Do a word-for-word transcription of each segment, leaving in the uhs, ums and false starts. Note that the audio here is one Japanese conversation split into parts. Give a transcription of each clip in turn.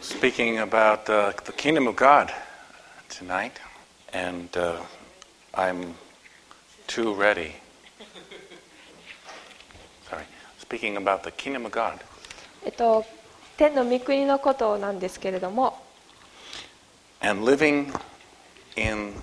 speaking about uh, the kingdom of God tonight, and uh, I'm too ready. Sorry, speaking about the kingdom of God. えっと、天の御国のことなんですけれども、 And living in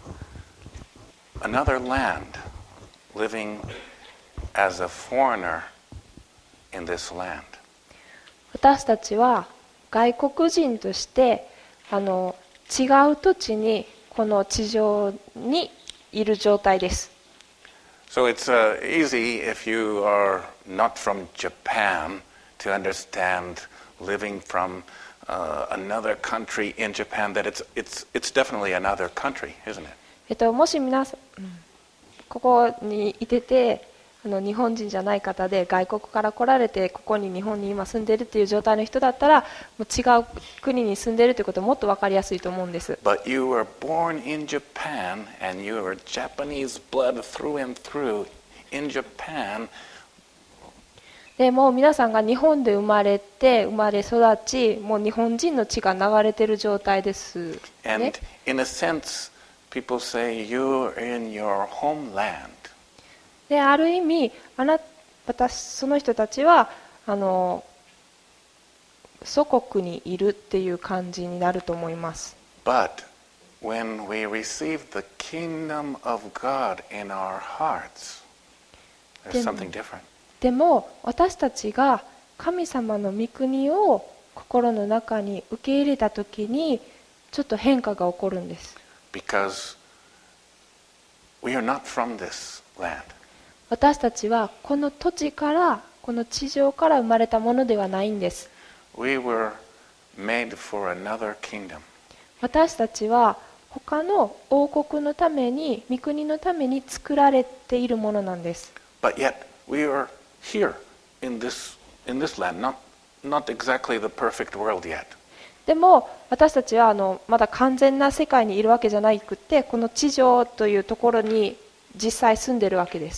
another land, living as a foreigner in this land. 私たちは外国人としてあの違う土地にこの地上にいる状態です。 So it's uh, easy if you are not from Japan to understand living from uh, another country in Japan that it's it's it's definitely another country, isn't it? えっと、もし皆さん、うん、ここにいててあの日本人じゃない方で外国から来られてここに日本に今住んでるっていう状態の人だったらもう違う国に住んでるということはもっと分かりやすいと思うんです。 But you were born in Japan and you were Japanese blood through and through in Japan. でもう皆さんが日本で生まれて生まれ育ちもう日本人の血が流れてる状態です、ね。 And in a sense, people say you're in your homeland. である意味あな私その人たちはあの祖国にいるっていう感じになると思います。 But when we receive the kingdom of God in our hearts, there's something different. でも私たちが神様の御国を心の中に受け入れたときにちょっと変化が起こるんです。 Because we are not from this land. 私たちはこの土地からこの地上から生まれたものではないんです。 We were made for another kingdom. 私たちは他の王国のために御国のために作られているものなんです。 But yet we are here in this in this land, not not exactly the perfect world yet. でも私たちはあのまだ完全な世界にいるわけじゃなくてこの地上というところに実際住んでるわけです。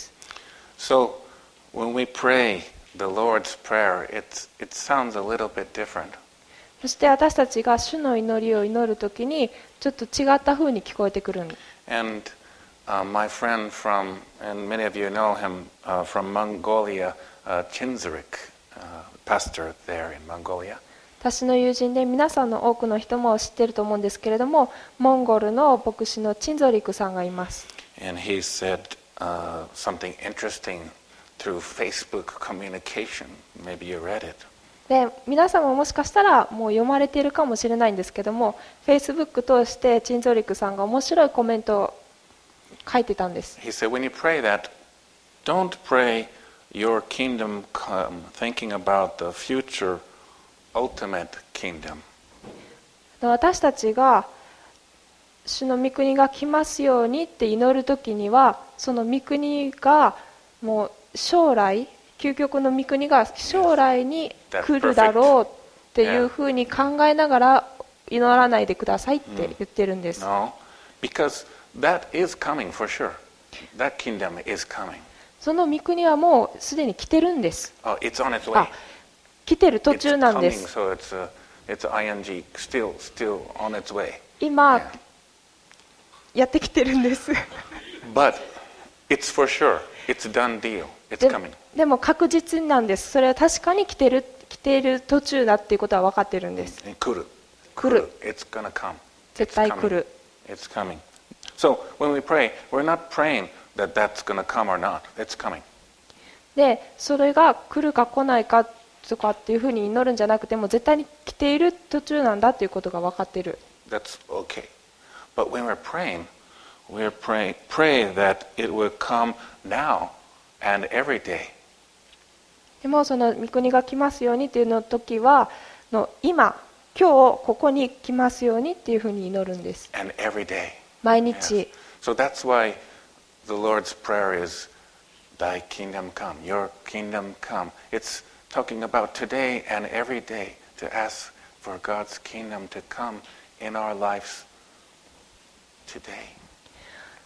So when we pray the Lord's Prayer, it's, it sounds a little bit different. そして私たちが主の祈りを祈るときにちょっと違った風に聞こえてくるんです。 And uh, my friend from, and many of you know him uh, from Mongolia, uh, Chinzarik, uh, pastor there in Mongolia. 私の友人で皆さんの多くの人も知っていると思うんですけれどもモンゴルの牧師のチンゾリクさんがいます。 And he said uh, something interesting through Facebook communication. Maybe you read it. で皆さんももしかしたらもう読まれているかもしれないんですけども Facebook 通してチンゾリクさんが面白いコメントを書いてたんです。 He said, when you pray that, don't pray your kingdom come, thinking about the future ultimate kingdom. 私たちが主の御国が来ますようにって祈るときにはその御国がもう将来究極の御国が将来に来るだろうっていうふうに考えながら祈らないでくださいって言ってるんです。 No, because that is coming for sure. That kingdom is coming. その御国はもうすでに来てるんです。 Oh, it's on its way. あ、来てる途中なんで It's coming, す。 so it's, uh, it's ing, still, still on its way. 今、 Yeah. やってきてるんです。 But it's for sure. It's a done deal. It's で coming. でも確実なんです。それは確かに来てる、来ている途中だっていうことは分かってるんです。 来る。 来る。 It's gonna come. 絶対来る。 It's coming. So when we pray, we're not praying that that's gonna come or not. It's coming. で、それが来るか来ないかとかっていうふうに祈るんじゃなくても絶対に来ている途中なんだっていうことが分かってる。 That's okay. But when we're praying, we're praying, pray that it will come now and every day. でもその御国が来ますようにっていうの時はの今今日ここに来ますようにっていうふうに祈るんです。 And every day. 毎日。 Yes. So that's why the Lord's Prayer is Thy kingdom come, your kingdom come. It's talking about today and every day to ask for God's kingdom to come in our lives today.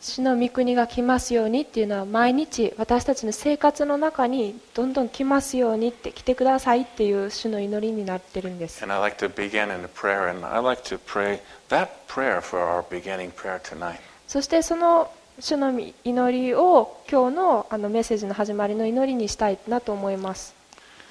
主の御国が来ますようにっていうのは毎日私たちの生活の中にどんどん来ますようにって来てくださいっていう主の祈りになってるんです。 And I like to begin in a prayer, and I like to pray that prayer for our beginning prayer tonight. そしてその主の祈りを今日のあのメッセージの始まりの祈りにしたいなと思います。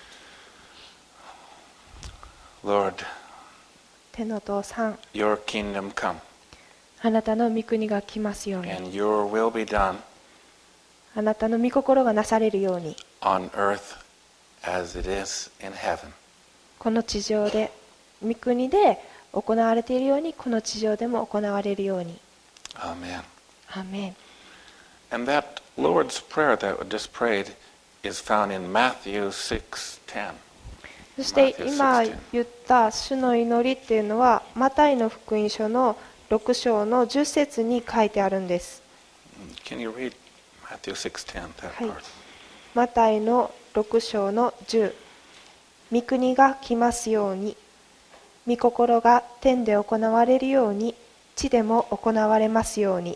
Lord, 天のお父さん、 your kingdom come, あなたの御国が来ますように、 and your will be done あなたの御心がなされるように、 on earth as it is in heaven. この地上で御国で行われているようにこの地上でも行われるように。 Amen. アーメン。 And that Lord's Prayer that we just prayed is found in Matthew six ten. そして今言った主の祈りっていうのはマタイの福音書のろく章のじゅっ節に書いてあるんです。 Can you read Matthew six ten, that はい part? マタイのろく章のじゅう、御国が来ますように、御心が天で行われるように地でも行われますように。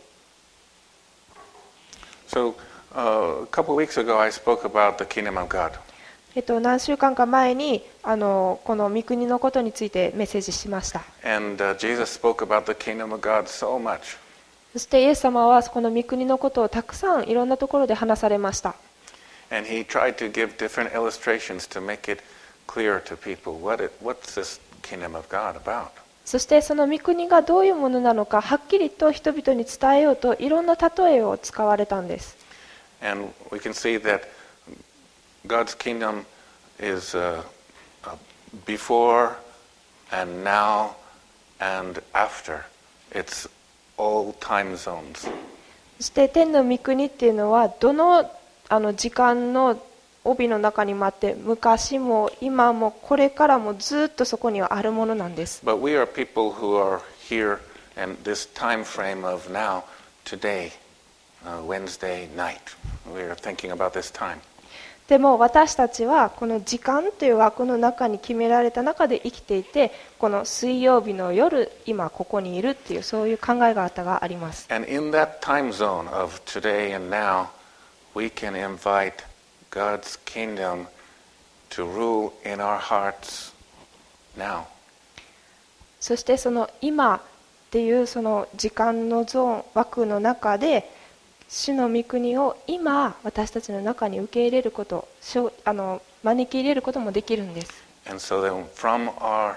So, uh, a couple of weeks ago I spoke about the kingdom of God. えっと、何週間か前にあのこの御国のことについてメッセージしました。 And uh, Jesus spoke about the kingdom of God so much. そしてイエス様はこの御国のことをたくさんいろんなところで話されました。 And he tried to give different illustrations to make it clear to people what it, what's this kingdom of God about. そしてその御国がどういうものなのかはっきりと人々に伝えようといろんな例えを使われたんです。 And we can see that God's kingdom is uh, uh, before and now and after. It's all time zones. そして天の御国っていうのはどの、あの時間の帯の中にもあって昔も今もこれからもずっとそこにはあるものなんです。 But we are people who are here in this time frame of now, today, uh, Wednesday night. We are thinking about this time. でも私たちはこの時間という枠の中に決められた中で生きていて、この水曜日の夜今ここにいるっていうそういう考え方があります。 And in that time zone of today and now, we can invite God's kingdom to rule in our hearts now. そしてその今っていうその時間のゾーン枠の中で主の御国を今私たちの中に受け入れること、あの招き入れることもできるんです。 And so then from our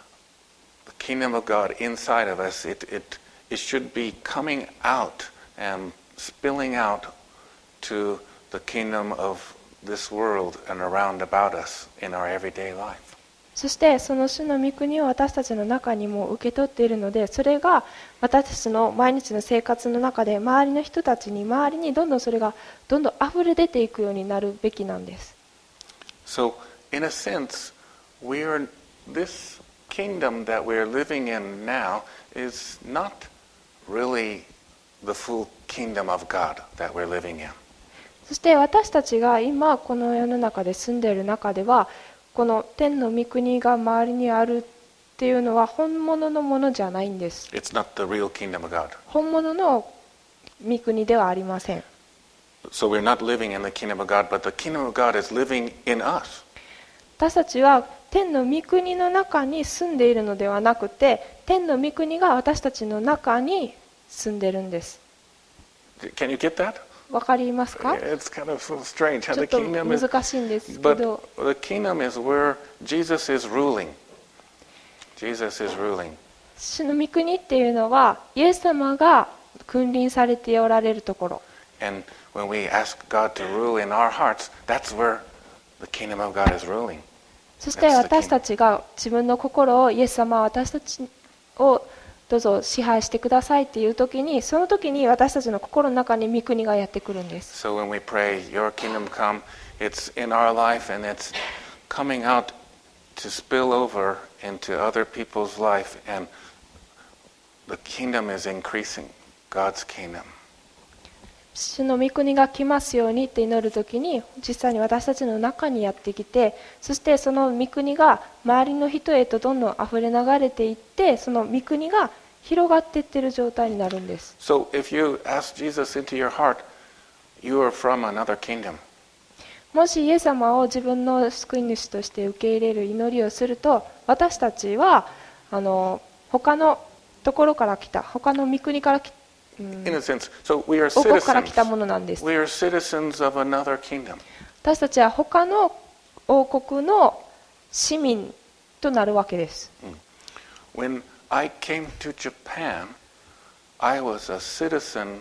the kingdom of God inside of us, it, it, it should be coming out and spilling out to the kingdom of this world and around about us in our everyday life. そしてその主の御国を私たちの中にも受け取っているので、それが私たちの毎日の生活の中で周りの人たちに周りにどんどんそれがどんどん溢れ出ていくようになるべきなんです。 So in a sense, we are this kingdom that we are living in now is not really the full kingdom of God that we're living in. そして私たちが今この世の中で住んでいる中では、この天の御国が周りにあるっていうのは本物のものじゃないんです。 It's not the real kingdom of God. 本物の御国ではありません。 So we're not living in the kingdom of God, but the kingdom of God is living in us. 私たちは天の御国の中に住んでいるのではなくて、天の御国が私たちの中に住んでるんです。 Can you get that? わかりますか？ It's kind of so strange ち how ょ the っと kingdom is, 難しいんですけ but ど、 the kingdom is where Jesus is ruling. Jesus is ruling. 主の御国っていうのはイエス様が君臨されておられるところ。 And when we ask God to rule in our hearts, that's where the kingdom of God is ruling. そして私たちが自分の心をイエス様は私たちをどうぞ支配してくださいっていう時に、その時に私たちの心の中に御国がやってくるんです。 So when we pray, your kingdom come, it's in our life and it's coming out to spill over into other people's life, and the kingdom is increasing, God's kingdom. 主の御国が来ますようにって祈るときに実際に私たちの中にやってきて、そしてその御国が周りの人へとどんどんあふれ流れていって、その御国が広がっていってる状態になるんです。 So if you ask Jesus into your heart, you are from another kingdom. もしイエス様を自分の救い主として受け入れる祈りをすると、私たちはあの他のところから来た、他の御国から来た、うん、 In a sense, so we are 王国から来 citizens. たものなんです。 We are citizens of another kingdom. 私たちは他の王国の市民となるわけです。 When I came to Japan, I was a citizen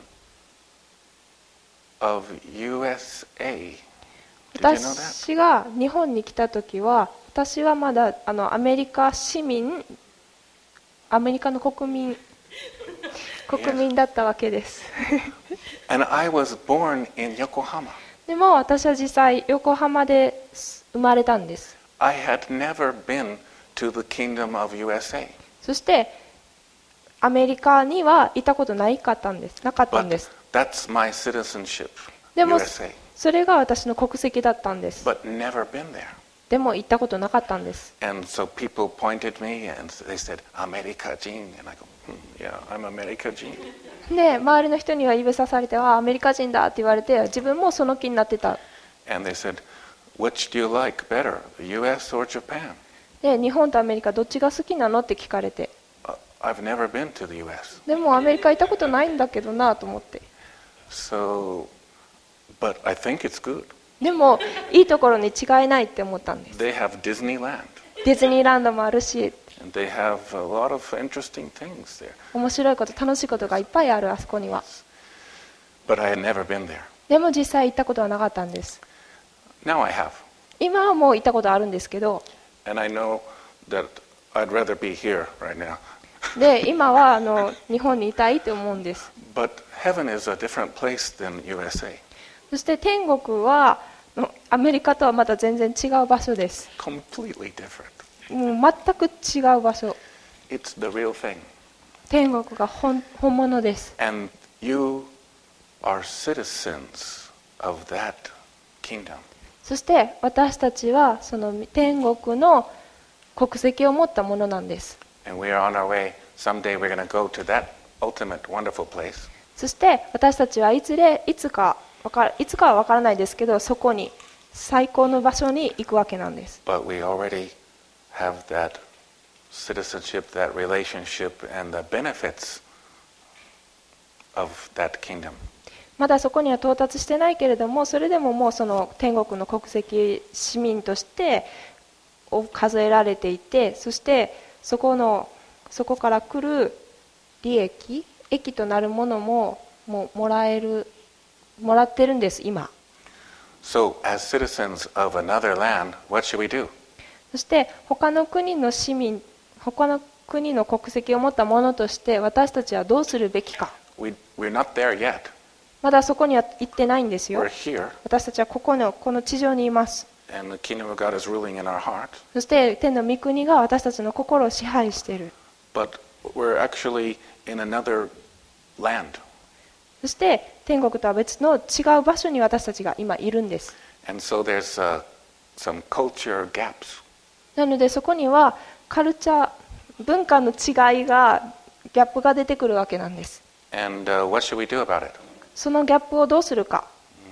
of ユーエスエー. Did you know that? 私が日本に来た時は、私はまだあのアメリカ市民、アメリカの国民、国民だったわけです。 And I was born in Yokohama. でも私は実際横浜で生まれたんです。 I had never been to the kingdom of ユーエスエー. そしてアメリカには行ったことないかったんです。なかったん But です。 that's my citizenship, でもユーエスエー. それが私の国籍だったんです。 But never been there. でも行ったことなかったんです。 And so people pointed me and they said, America Jin. And I go, hmm, yeah, I'm America Jin. で周りの人には指さされて、あ、アメリカ人だって言われて、自分もその気になってた。 And they said, which do you like better, the ユーエス or Japan? で日本とアメリカどっちが好きなのって聞かれて、 Uh, I've never been to the ユーエス. でもアメリカ行ったことないんだけどなと思って。 So, but I think it's good. でもいいところに違いないって思ったんです。 They have Disneyland. ディズニーランドもあるし、 And they have a lot of interesting things there. 面白いこと楽しいことがいっぱいある、あそこには。 But I had never been there. でも実際行ったことはなかったんです。 Now I have. 今はもう行ったことあるんですけど、 And I know that I'd rather be here right now. で今はあの日本にいたいと思うんです。 But heaven is a different place than ユーエスエー. そして天国はアメリカとはまた全然違う場所です。 Completely different. もう全く違う場所。 It's the real thing. 天国が 本, 本物です。 And you are citizens of that kingdom. そして私たちはその天国の国籍を持ったものなんです。 And we are on our way. Someday we're going to go to that ultimate wonderful place. そして私たちはいずれいつかわかいつかは分からないですけど、そこに最高の場所に行くわけなんです。 But we already have that citizenship, that relationship, and the benefits of that kingdom. まだそこには到達してないけれども、それでももうその天国の国籍市民として数えられていて、そしてそこのそこから来る利益、益となるものももうもらえるもらってるんです今。 So, as citizens of another land, what should we do? そして他の国の市民、他の国の国籍を持った者として私たちはどうするべきか。 We, we're not there yet. まだそこには行ってないんですよ。 We're here, 私たちはここのこの地上にいます。 and the kingdom of God is ruling in our heart. そして天の御国が私たちの心を支配している。 But we're actually in another land. そして天国とは別の違う場所に私たちが今いるんです。 And so there's uh, some culture gaps. なのでそこにはカルチャー、文化の違いが、ギャップが出てくるわけなんです。 And uh, what should we do about it? そのギャップをどうするか。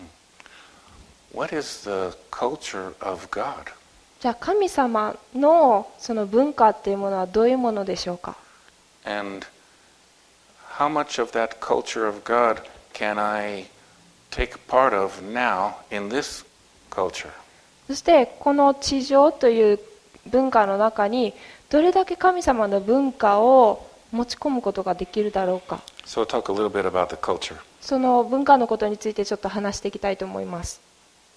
What is the culture of God? じゃあ神様のその文化っていうものはどういうものでしょうか。 And how much of that culture of God can I take part of now in this culture? そしてこの地上という文化の中にどれだけ神様の文化を持ち込むことができるだろうか。 So we'll talk a little bit about the culture. その文化のことについてちょっと話していきたいと思います。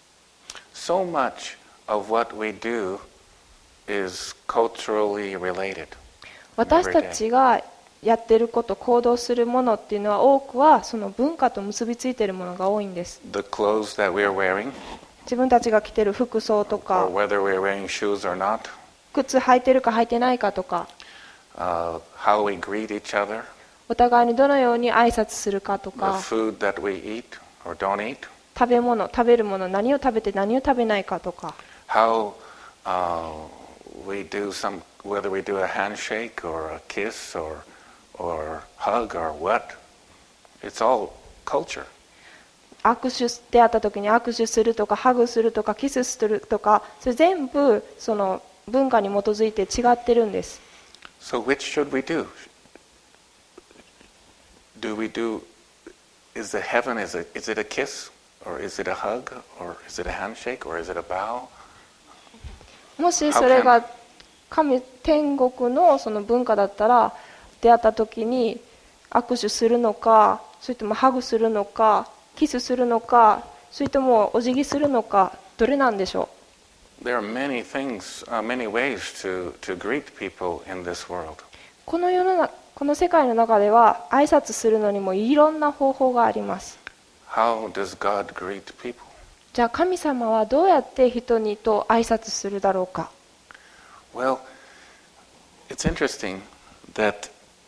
So much of what we do is culturally related. 私たちがやってること、行動するものっていうのは多くはその文化と結びついているものが多いんです。 The clothes that we're wearing, 自分たちが着てる服装と or か、 whether we're wearing shoes or not, 靴履いてるか履いてないかとか、 uh, how we greet each other, お互いにどのように挨拶するかと the か、 food that we eat or don't eat, 食べ物、食べるもの、何を食べて何を食べないかとか、 how uh, we do some, whether we do a handshake or a kiss or or hug or what. It's all culture. 握手であった時に握手するとかハグするとかキスするとか、それ全部その文化に基づいて違ってるんです。 So which should we do? Do we do, is it heaven, is it, is it a kiss? Or is it a hug? Or is it a handshake? Or is it a bow? もしそれが神天国のその文化だったら、出会った時に握手するのか、それともハグするのか、キスするのか、それともお辞儀するのか、どれなんでしょう。 There are many things, uh, many ways to, to greet people in this world. この世の中、この世界の中では挨拶するのにもいろんな方法があります。 How does God greet people? じゃあ神様はどうやって人にと挨拶するだろうか。 Well, it's interesting that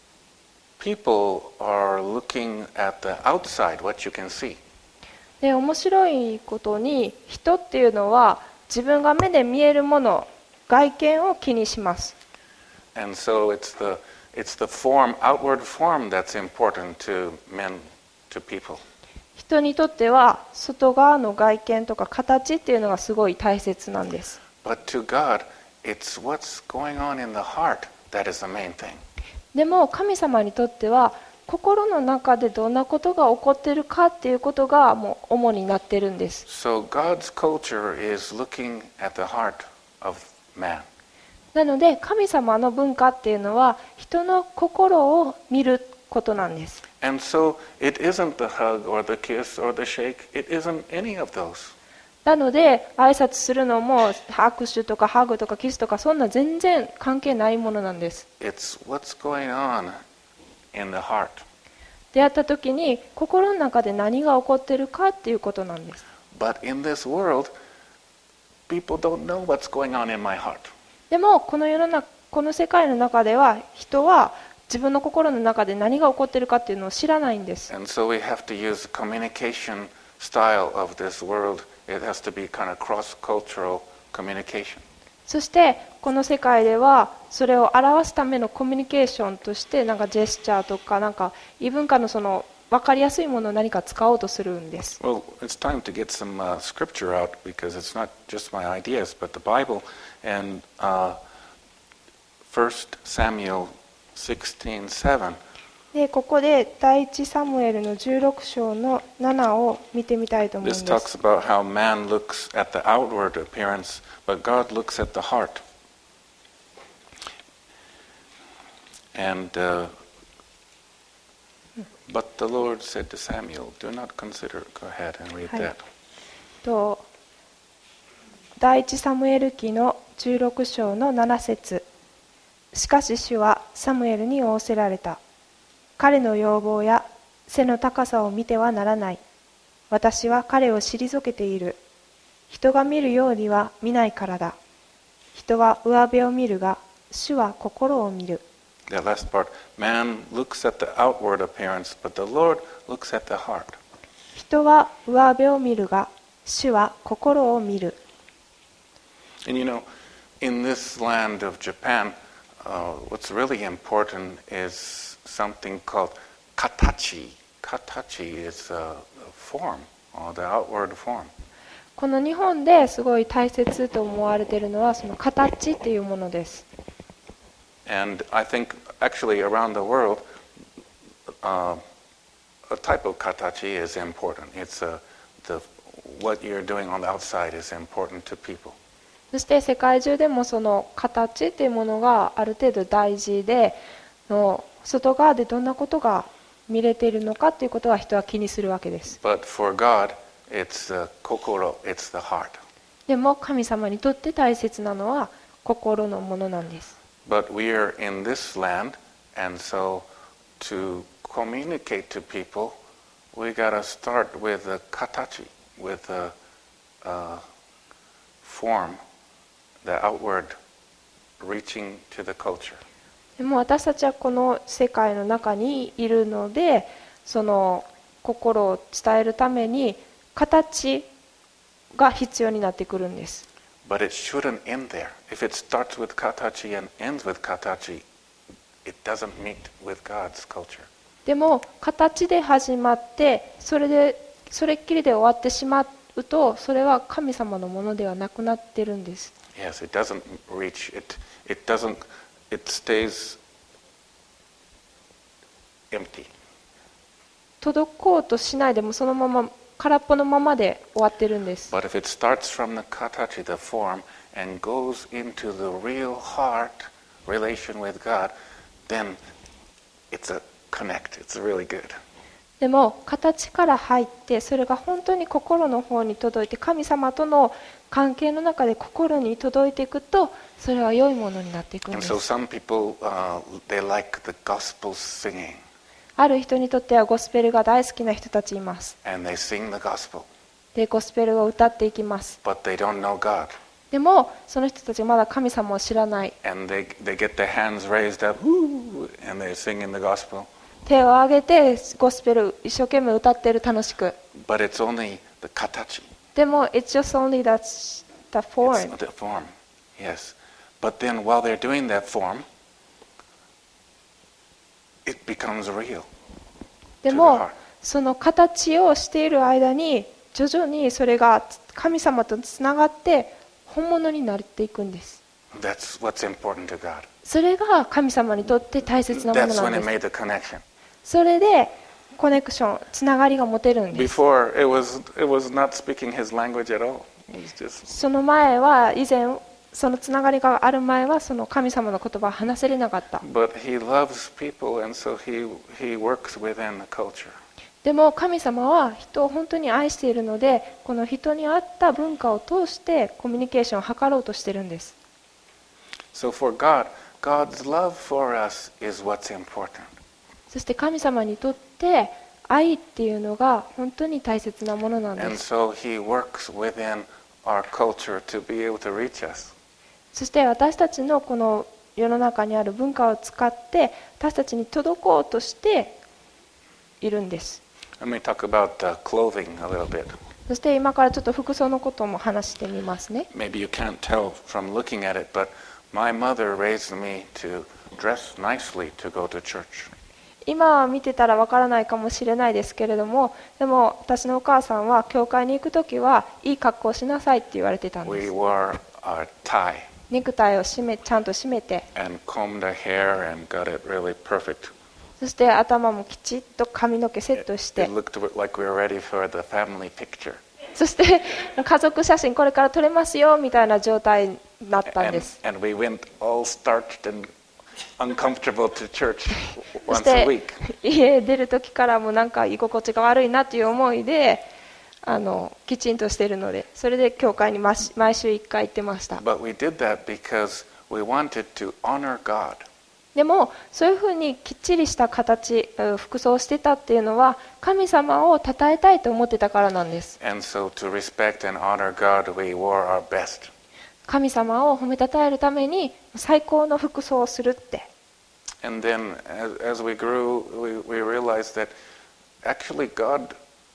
people are looking at the outside, what you can see. で、面白いことに人っていうのは自分が目で見えるもの、外見を気にします。 And so it's the, it's the form, outward form that's important to men, to people. 人にとっては外側の外見とか形っていうのがすごい大切なんです。 But to God, it's what's going on in the heart that is the main thing. でも神様にとっては心の中でどんなことが起こっているかっていうことがもう主になってるんです。 So God's culture is looking at the heart of man. なので神様の文化っていうのは人の心を見ることなんです。 And so it isn't the hug or the kiss or the shake. It isn't any of those. なので挨拶するのも握手とかハグとかキスとかそんな全然関係ないものなんです。 It's what's going on in the heart. 出会った時に心の中で何が起こっているかっていうことなんです。 But in this world, people don't know what's going on in my heart. でもこの世の中、この世界の中では人は自分の心の中で何が起こっているかっていうのを知らないんです。 And so we have to use the communication style of this world. It has to be kind of cross-cultural communication. そしてこの世界ではそれを表すためのコミュニケーションとしてなんかジェスチャーとかなんか異文化のその分かりやすいものを何か使おうとするんです。 Well, it's time to get some uh, scripture out because it's not just my ideas, but the Bible. And uh, First Samuel sixteen seven. でここで第一サムエルのじゅうろく章のななを見てみたいと思うんで This す。 talks about how man looks at the outward appearance, but God looks at the heart. And uh, but the Lord said to Samuel, "Do not consider." Go ahead and read はい that. と第一サムエル記のじゅうろく章のなな節。しかし主はサムエルに仰せられた。彼の容貌や背の高さを見てはならない。私は彼を退けている。人が見るようには見ないからだ。人は上辺を見るが、主は心を見る。 That last part. Man looks at the outward appearance, but the Lord looks at the heart. 人は上辺を見るが、主は心を見る。 And you know, in this land of Japan, uh, what's really important is something called katachi. Katachi is a form, or the outward form. この日本ですごい大切と思われているのはその形っていうものです。 And I think actually around the world, uh, a type of katachi is important. It's a, the, what you're doing on the outside is important to people. そして世界中でもその形っていうものがある程度大事で、の外側でどんなことが見れているのかっていうことは人は気にするわけです。 But for God, it's the kokoro, it's the heart. でも神様にとって大切なのは心のものなんです。 But we are in this land, and so to communicate to people, we got to start with the katachi, with the uh, form, the outward reaching to the culture. でも私たちはこの世界の中にいるので、その心を伝えるために形が必要になってくるんです。 But it shouldn't end there. If it starts with katachi and ends with katachi, it doesn't meet with God's culture. でも形で始まってそれでそれっきりで終わってしまうとそれは神様のものではなくなってるんです。 Yes, it doesn't reach, it, it doesn't, it stays empty. 届こうとしないでもそのまま空っぽのままで終わってるんです。 But if it starts from the katachi, the form, and goes into the real heart relation with God, then it's a connect, it's really good. でも形から入ってそれが本当に心の方に届いて神様との関係の中で心に届いていくとそれは良いものになっていくんで And す。 so some people, uh, they like the gospel singing, ある人にとってはゴスペルが大好きな人たちいます。 and they sing the gospel, でゴスペルを歌っていきます。 but they don't know God. でもその人たちはまだ神様を知らない。 And they, they get their hands raised up, woo, and they're singing the gospel. 手を挙げてゴスペル一生懸命歌ってる楽しく。 But it's only the katachi. でも it's just only that's the form. It's the form, yes. But then while they're doing that form, it becomes real で to the も heart. その形をしている間に徐々にそれが神様とつながって本物になっていくんです。 That's what's important to God. それが神様にとって大切なもの That's な when ん it です。 made the connection. それでコネクションつながりが持てるんです。 Before, it was it was not speaking his language at all. It was just その前は以前そのつながりがある前はその神様の言葉を話せれなかった。 But he loves people, and so he he works within the culture. でも神様は人を本当に愛しているのでこの人に合った文化を通してコミュニケーションを図ろうとしているんです。 So for God, God's love for us is what's important. そして神様にとって愛っていうのが本当に大切なものなんで And す。 so he works within our culture to be able to reach us. そして私たちのこの世の中にある文化を使って私たちに届こうとしているんです。 Let me talk about uh, clothing a little bit. そして今からちょっと服装のことも話してみますね。 Maybe you can't tell from looking at it, but my mother raised me to dress nicely to go to church. 今見てたらわからないかもしれないですけれども、でも私のお母さんは教会に行くときはいい格好をしなさいって言われてたんで We す。 wore our tie ネクタイを締めちゃんと締めて、 and combed our hair and got it really perfect. そして頭もきちっと髪の毛セットし It て、 looked like we were ready for the family picture. そして家族写真これから撮れますよみたいな状態になったん And, です。 and we went all starched and uncomfortable to church そし once a て week. 家出る時からもなんか居心地が悪いなという思いであのきちんとしているので、それで教会に毎毎週いっかい行ってました。 But we did that because we wanted to honor God. でもそういうふうにきっちりした形服装をしてたっていうのは神様を称えたいと思ってたからなんです。 And so to respect and honor God, we wore our best. 神様を褒めたたえるために最高の服装をするって。 And then as, as we grew, we, we realized that actually God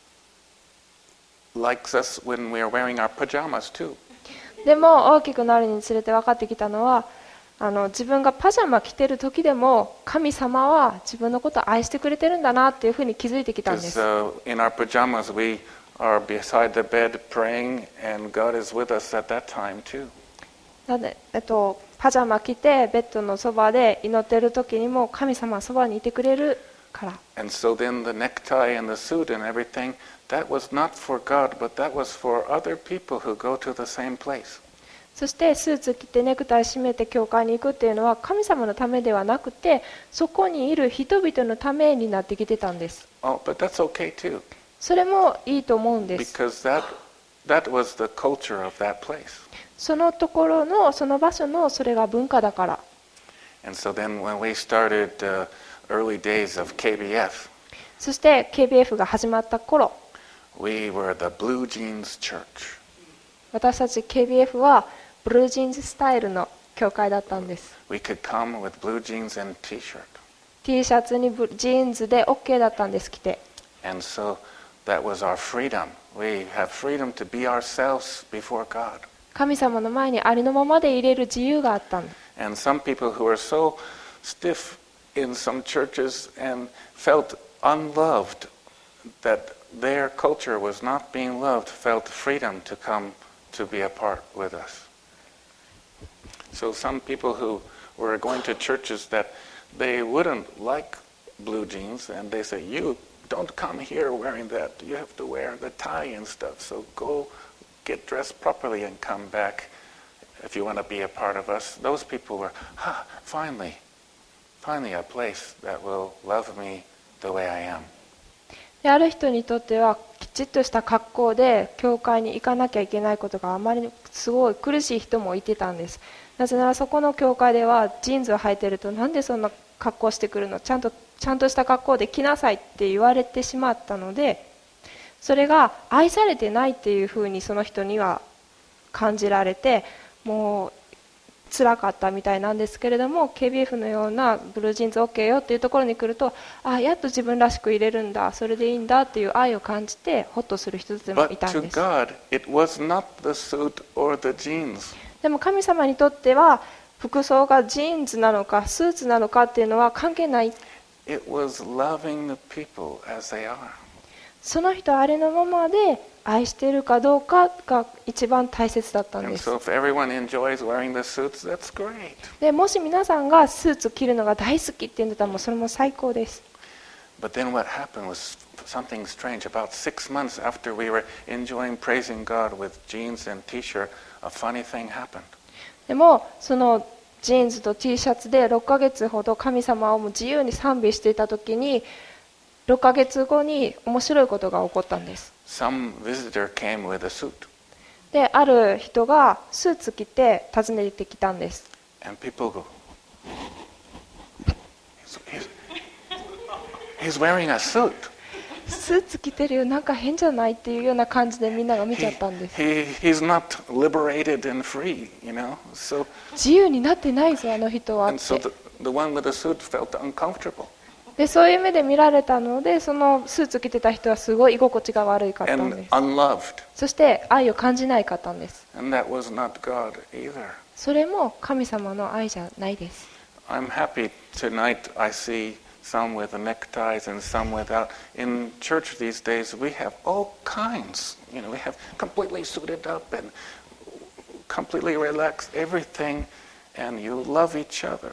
likes us when we are wearing our pajamas too. でも大きくなるにつれて分かってきたのは、あの自分がパジャマ着てる時でも神様は自分のことを愛してくれてるんだなっていうふうに気づいてきたんで Because す。 uh, in our pajamas we are beside the bed praying, and God is with us at that time too. なので、えっと、パジャマ着てベッドのそばで祈ってる時にも神様はそばにいてくれるから。 And so then the necktie and the suit and everything, that was not for God, but that was for other people who go to the same place. そしてスーツ着てネクタイ締めて教会に行くっていうのは神様のためではなくてそこにいる人々のためになってきてたんです。 Oh, but that's okay too, それもいいと思うんです。 because that that was the culture of that place. そのところのその場所のそれが文化だから。 And so then when we started uh, early days of K B F, そして ケービーエフ が始まった頃、 we were the blue jeans church. 私たち ケービーエフ はブルージーンズスタイルの教会だったんです。 We could come with blue jeans and t-shirt. T シャツにブジーンズで OK だったんです、着て。 And so that was our freedom. We have freedom to be ourselves before God. 神様の前にありのままでいれる自由があったんだ。 And some people who are so stiff in some churches and felt unloved, that their culture was not being loved, felt freedom to come to be a part with us. So some people who were going to churches that they wouldn't like blue jeans, and they say, you don't come here wearing that. You have to wear the tie and stuff. So go get dressed properly and come back if you want to be a part of us. Those people were, ah, finally, finally a place that will love me the way I am. である人にとってはきちっとした格好で教会に行かなきゃいけないことがあまりすごい苦しい人もいてたんです。なぜならそこの教会ではジーンズを履いてるとなんでそんな格好してくるの、ちゃんとちゃんとした格好で来なさいって言われてしまったので、それが愛されてないっていうふうにその人には感じられて、もう辛かったみたいなんですけれども、 ケービーエフ のようなブルージーンズ OK よっていうところに来ると、あ、やっと自分らしく入れるんだ、それでいいんだっていう愛を感じてホッとする人たちもいたんです。 But to God, it was not the suit or the jeans. でも神様にとっては服装がジーンズなのかスーツなのかっていうのは関係ない。 It was loving the people as they are. その人あれのままで愛しているかどうかが一番大切だったん And です。 so if everyone enjoys wearing the suits, that's great. でもし皆さんがスーツ着るのが大好きって言うんだったらもうそれも最高です。 But then what happened was something strange. About six months after we were enjoying praising God with jeans and t-shirt, a funny thing happened. でもそのジーンズと T シャツでろっかげつほど神様をもう自由に賛美していた時に、ろっかげつごに面白いことが起こったんです。 Some visitor came with a suit. である人がスーツ着て訪ねてきたんです。 And people go, he's, he's, he's wearing a suit. スーツ着てるよ、なんか変じゃないっていうような感じでみんなが見ちゃ He, ったんです。 he, he's not liberated and free, you know. So, 自由になってないぞあの人はっ and so て。 the, the one with the suit felt uncomfortable. でそういう目で見られたので、そのスーツ着てた人はすごい居心地が悪いかったん And です。 unloved. そして愛を感じないかったんです。 And that was not God either. それも神様の愛じゃないです。 I'm happy tonight I see some with neckties and some without. In church these days we have all kinds. You know, we have completely suited up and completely relaxed, everything, and you love each other.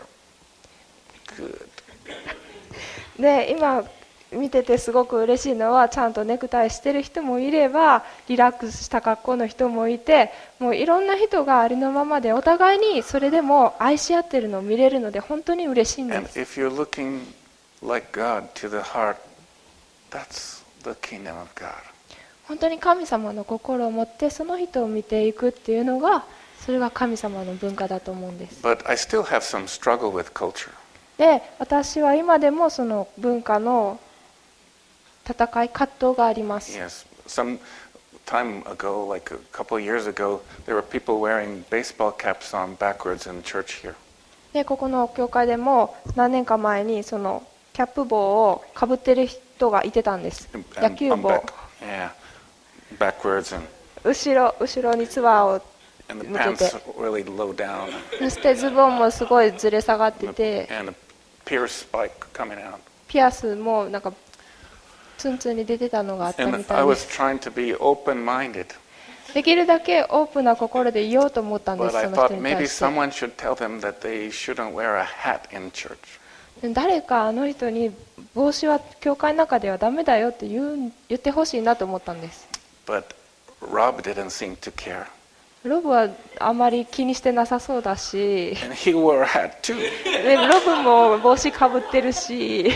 Good. で今見ててすごく嬉しいのは、ちゃんとネクタイしてる人もいればリラックスした格好の人もいて、もういろんな人がありのままでお互いにそれでも愛し合ってるのを見れるので本当に嬉しいんで And す。 if you're looking like God to the heart, that's the kingdom of God. 本当に神様の心を持ってその人を見ていくっていうのが、それが神様の文化だと思うんです。 But I still have some struggle with culture. で私は今でもその文化の戦い葛藤があります。 Yes, some time ago, like a couple of years ago, there were people wearing baseball caps on backwards in church here. でここの教会でも何年か前にそのキャップ帽をかぶってる人がいてたんです。 And- 野 and 球 on 帽、 back, yeah, backwards, and, 後ろ後ろにつばを and the 向け pants て、 really low down, そしてズボンもすごいずれ下がってて、 and a pierced spike coming out. ピアスもなんかツンツンに出てたのがあったみ And た I いで was す。 trying to be open-minded, できるだけオープンな心でいようと思ったんで but す、 I その人 thought に maybe 対して。 someone should tell them that they shouldn't wear a hat in church. 誰かあの人に帽子は教会の中ではダメだよって言う言ってほしいなと思ったんです。 But Rob didn't seem to care. ロブはあまり気にしてなさそうだし、 And he wore a hat too. でロブも帽子かぶってるし、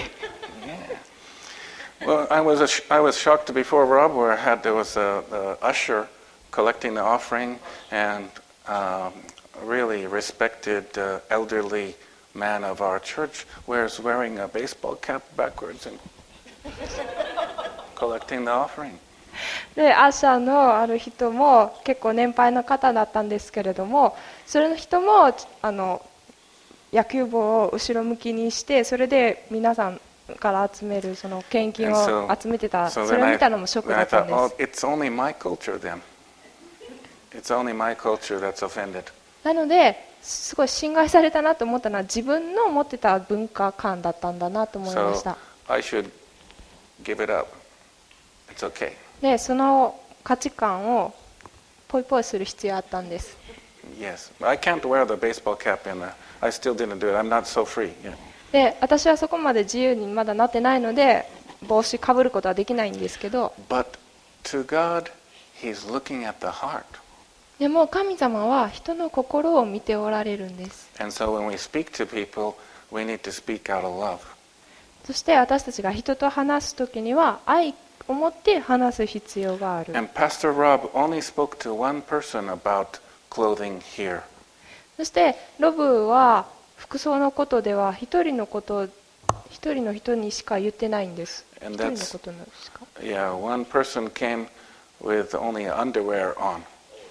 Well, I was ash- I was shocked before Rob wore a hat. There was a, a usher collecting the offering, and um, a really respected uh, elderly man of our church was wearing a baseball cap backwards and collecting the offering. でアッシャーのある人も結構年配の方だったんですけれども、それの人もあの野球帽を後ろ向きにして、それで皆さんから集めるその献金 And を so, 集めてた、 so それ then を I, 見たのもショック then だ I ったん thought, です oh, it's only my culture then. It's only my culture that's offended. なのですごい侵害されたなと思ったのは自分の持ってた文化観だったんだなと思いまし So た。 I should give it up. It's okay. でその価値観をポイポイする必要あったんです。 Yes. I can't wear the baseball cap in the, I still didn't do it. I'm not so free. Yeah. で私はそこまで自由にまだなってないので帽子かぶることはできないんですけど、 But to God, He's looking at the heart. でも神様は人の心を見ておられるんです。 And so when we speak to people, we need to speak out of love. そして私たちが人と話すときには愛を持って話す必要がある。 And Pastor Rob only spoke to one person about clothing here. そしてロブは服装のことでは一人のこと一人の人にしか言ってないんです。一 And 人の that's ことのしか。 Yeah, one person came with only underwear on.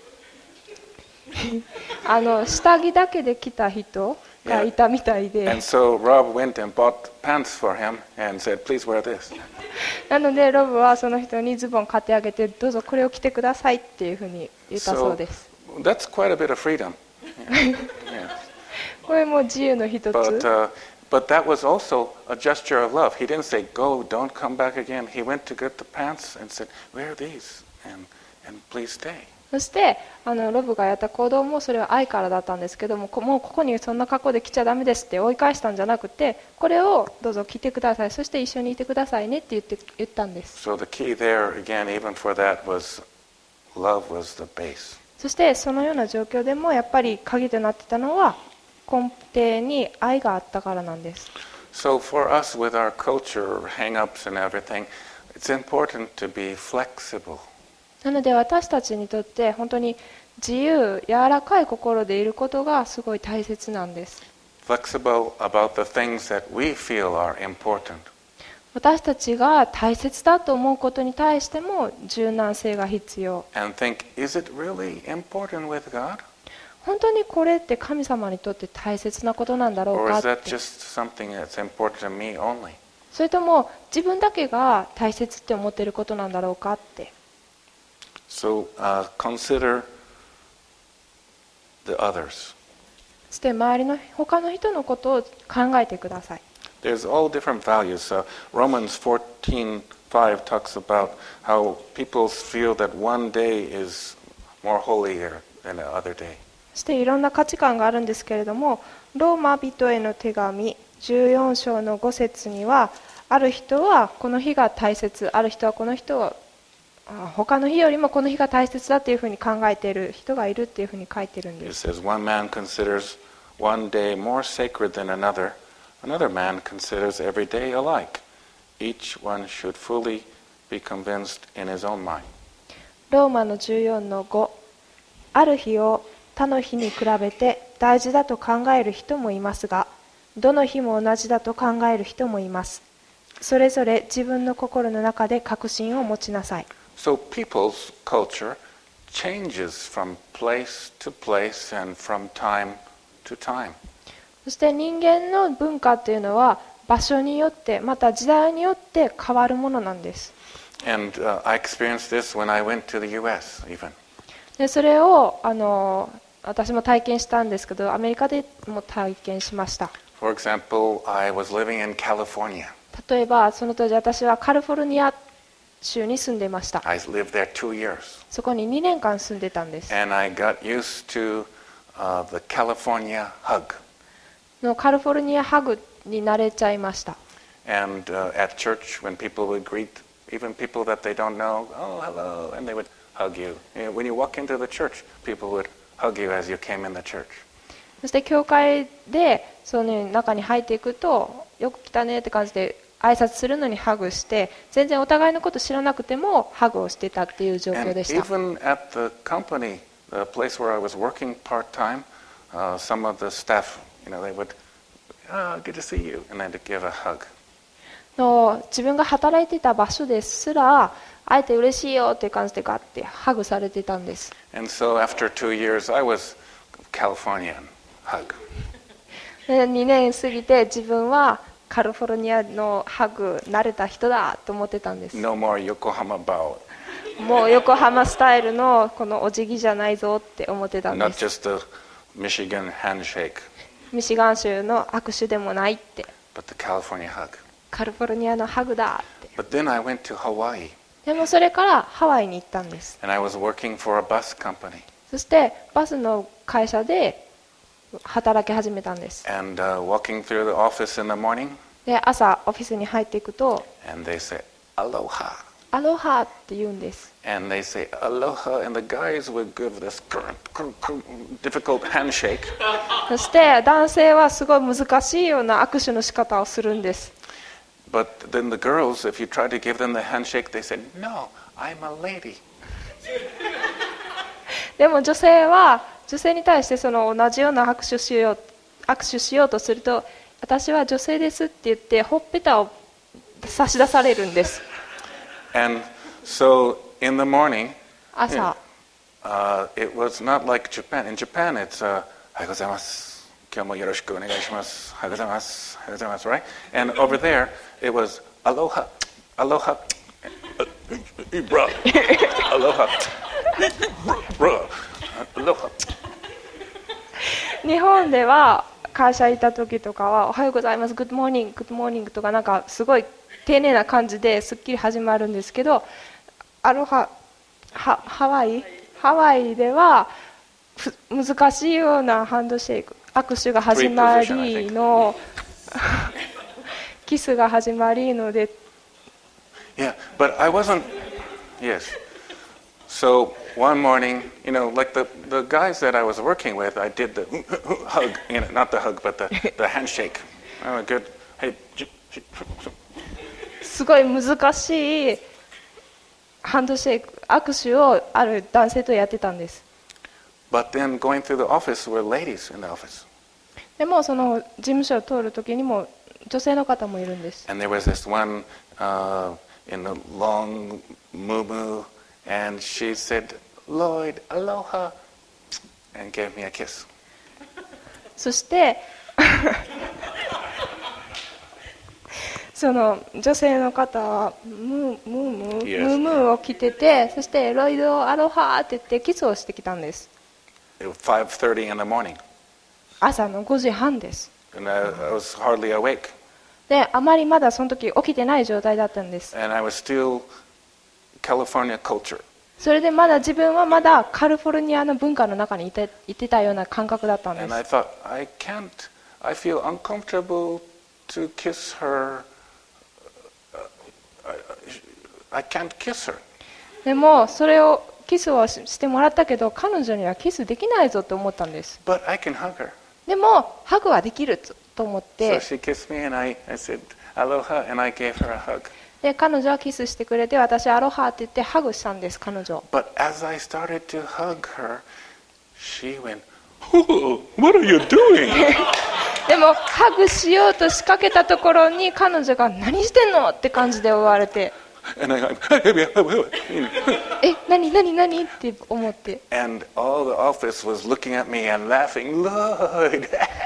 あの下着だけで来た人がいたみたいで、 And so Rob went and bought pants for him and said, "Please wear this." なのでロブはその人にズボン買ってあげてどうぞこれを着てくださいっていうふうに言ったそう So です。 that's quite a bit of freedom. Yeah. Yeah. これも自由の一つ。 But uh, but that was also a gesture of love. He didn't say, "Go, don't come back again." He went to get the pants and said, "Wear these and and please stay." そしてあのロブがやった行動もそれは愛からだったんですけども、こもうここにそんな格好で来ちゃダメですって追い返したんじゃなくて、これをどうぞ着てください、そして一緒にいてくださいねって言って言ったんです。 So the key there again, even for that, was love was the base. そしてそのような状況でもやっぱり鍵となってたのは根底に愛があったからなんです。 So for us with our culture, hang-ups and everything, it's important to be flexible. なので私たちにとって本当に自由、柔らかい心でいることがすごい大切なんです。 Flexible about the things that we feel are important. 私たちが大切だと思うことに対しても柔軟性が必要。 And think, is it really important with God? 本当にこれって神様にとって大切なことなんだろう Or か is っ that て。 just something that's important to me only? それとも自分だけが大切って思っていることなんだろうかって。 So uh, consider the others. そして周りの他の人のことを考えてください。 There's all different values. Uh, Romans fourteen five talks about how people feel that one day is more holier than the other day. そしていろんな価値観があるんですけれども、ローマ人への手紙じゅうよん章のご節には、ある人はこの日が大切、ある人はこの人は他の日よりもこの日が大切だというふうに考えている人がいるっていうふうに書いてるん It です。 says one man considers one day more sacred than another. Another man considers every day alike. Each one should fully be convinced in his own mind. ローマのじゅうよんのご、ある日を他の日に比べて大事だと考える人もいますが、どの日も同じだと考える人もいます。それぞれ自分の心の中で確信を持ちなさい。 So people's culture changes from place to place and from time to time. そして人間の文化というのは場所によってまた時代によって変わるものなんです。 And uh, I experienced this when I went to the U S even. でそれをあの私も体験したんですけど、アメリカでも体験しました。 For example, I was living in California. 例えばその当時私はカリフォルニア州に住んでいました。 I lived there two years. そこににねんかん住んでたんです。 And I got used to uh, the California hug. のカリフォルニアハグに慣れちゃいました。 And uh, at church, when people would greet even people that they don't know, oh, hello, and they would hug you. You know, when you walk into the church, people would hug you as you came in the church. そして教会でその中に入っていくと、よく来たねって感じで挨拶するのにハグして、全然お互いのこと知らなくてもハグをしてたっていう状況 And でした。 even at the company, the place where I was working part-time, uh, some of the staff, you know, they would, oh, good to see you, and then to give a hug. の自分が働いてた場所ですら、会えて嬉しいよっていう感じでガッてハグされてたんです。 And so after two years, I was Californian hug. でにねん過ぎて自分はカリフォルニアのハグ慣れた人だと思ってたんです。 No more Yokohama bow. もう横浜スタイルのこのお辞儀じゃないぞって思ってたん Not です。 just the Michigan handshake, ミシガン州の握手でもないって、 but the California hug. カリフォルニアのハグだって。 But then I went to Hawaii, でもそれからハワイに行ったんです。 and I was working for a bus company. そしてバスの会社で働き始めたんです。 And uh, walking through the office in the morning, で、朝オフィスに入っていくと、 and they say, Aloha. アロハって言うんです。 And they say, Aloha, and the guys would give this difficult handshake. そして男性はすごい難しいような握手の仕方をするんです。 But then the girls, if you try to give them the handshake, they said, no, I'm a lady. でも女性は女性に対してその同じような握手しよう握手しようとすると、私は女性ですって言ってほっぺたを差し出されるんです。 And so in the morning, 朝、 uh, it was not like Japan. In Japan, it's, uh, おはようございます。今日もよろしくお願いします。おはようございます。おはようございます。Right? And over there, it was aloha, aloha, bro, aloha, bro, aloha. 日本では会社行った時とかはおはようございます、グッドモーニング、グッドモーニングとかなんかすごい丁寧な感じですっきり始まるんですけど、アロハ、ハ、ハワイ、ハワイでは難しいようなハンドシェイク、握手が始まりのキスが始まりので。 Yeah, but I wasn't. Yes. So one morning, you know, like the, the guys that I was working with, I did the hug, you know, not the hug, but the, the handshake. Oh, good. Hey. すごい難しいハンドシェイク、握手をある男性とやってたんです。 But then going through the office were ladies in the office. でもその事務所を通るときにも女性の方もいるんです。 And there was this one uh, in a long muumuu, and she said, Lloyd, aloha, and gave me a kiss. そしてその女性の方はムームームー、 Yes. ムームーを着てて、そしてロイドアロハって言ってキスをしてきたんです。 It was five thirty in the morning, 朝のごじはんです。 and I, I was hardly awake. で、あまりまだその時起きてない状態だったんです。 And I was still California culture. それでまだ自分はまだカリフォルニアの文化の中にいて、いてたような感覚だったんで And I す。 thought, I can't, I feel uncomfortable to kiss her. I, I can't kiss her. でもそれをキスをしてもらったけど、彼女にはキスできないぞと思ったんです。 But I can hug her. でもハグはできると思っ So て、 she kissed me, and I, I said, aloha, and I gave her a hug. で彼女はキスしてくれて、私アロハって言ってハグしたんです、彼女。 But as I started to hug her, she went, oh, what are you doing? でもハグしようと仕掛けたところに彼女が何してんのって感じで追われて、 And I, え、何何何って思って、 and all the office was looking at me and laughing. Lord,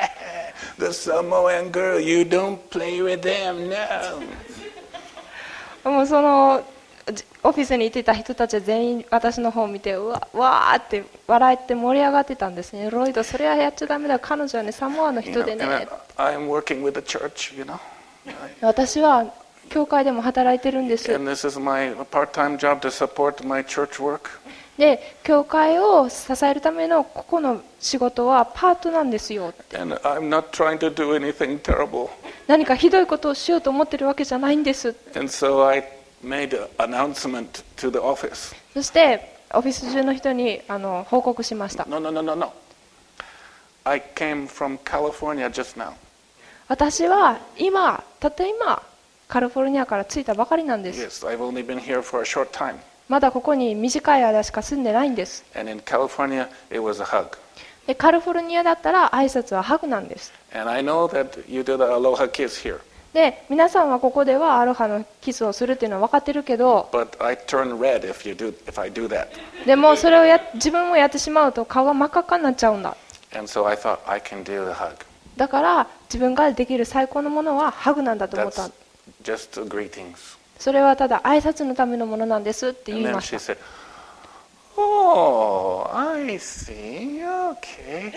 the Samoan girl, you don't play with them, no. もうそのオフィスにいてた人たちは全員私の方を見て、うわわーって笑って盛り上がってたんですね。ロイド、それはやっちゃダメだ、彼女はねサモアの You 人 know, で and ね。 I, I'm working with the church, you know. 私は教会でも働いてるんです。 And this is my part-time job to support my church work. で、教会を支えるためのここの仕事はパートなんですよって。 And I'm not trying to do anything terrible. 何かひどいことをしようと思ってるわけじゃないんです。 And so I made an announcement to the office. そしてオフィス中の人にあの報告しました。 No, no, no, no, no. I came from California just now. 私は今、たった今、カリフォルニアから着いたばかりなんです。 Yes, I've only been here for a short time. まだここに短い間しか住んでないんです。 And in California, it was a hug. でカリフォルニアだったら挨拶はハグなんです。 And I know that you do the aloha kiss here. で皆さんはここではアロハのキスをするっていうのは分かってるけど、 But I turn red if you do, if I do that. でもそれをや自分もやってしまうと顔が真っ赤っかになっちゃうんだ。 And so I thought I can do the hug. だから自分ができる最高のものはハグなんだと思った。 That's just greetings. それはただ挨拶のためのものなんですって言 And い then まし she た。 said, oh, I see. Okay.